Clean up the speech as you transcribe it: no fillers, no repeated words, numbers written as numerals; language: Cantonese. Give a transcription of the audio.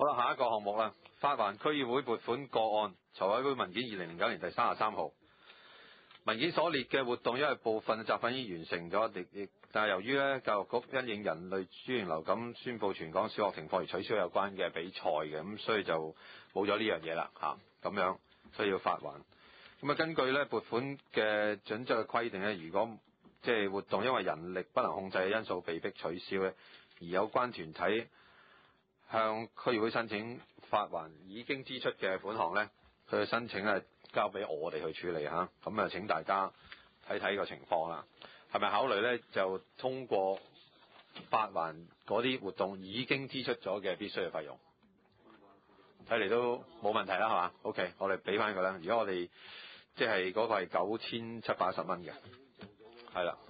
啦，下一個項目啦，發還區議會撥款個案，財委會文件2009年第33號。文件所列嘅活動，因為部分集訓已經完成咗，但係由於咧教育局因應人類株型流感宣布全港小學停課而取消有關嘅比賽嘅，咁所以就冇咗呢樣嘢啦咁樣，所以要發還。咁啊，根據咧撥款嘅準則嘅規定咧，如果即係活動因為人力不能控制嘅因素被迫取消咧，而有關團體向區議會申請發還已經支出嘅款項咧，佢嘅申請係交俾我哋去處理咁啊，請大家睇睇個情況啦，係咪考慮咧就通過發還嗰啲活動已經支出咗嘅必須嘅費用？睇嚟都冇問題啦，係嘛？OK， 我哋俾翻佢啦。而家我哋即係嗰個係9710蚊嘅，係啦。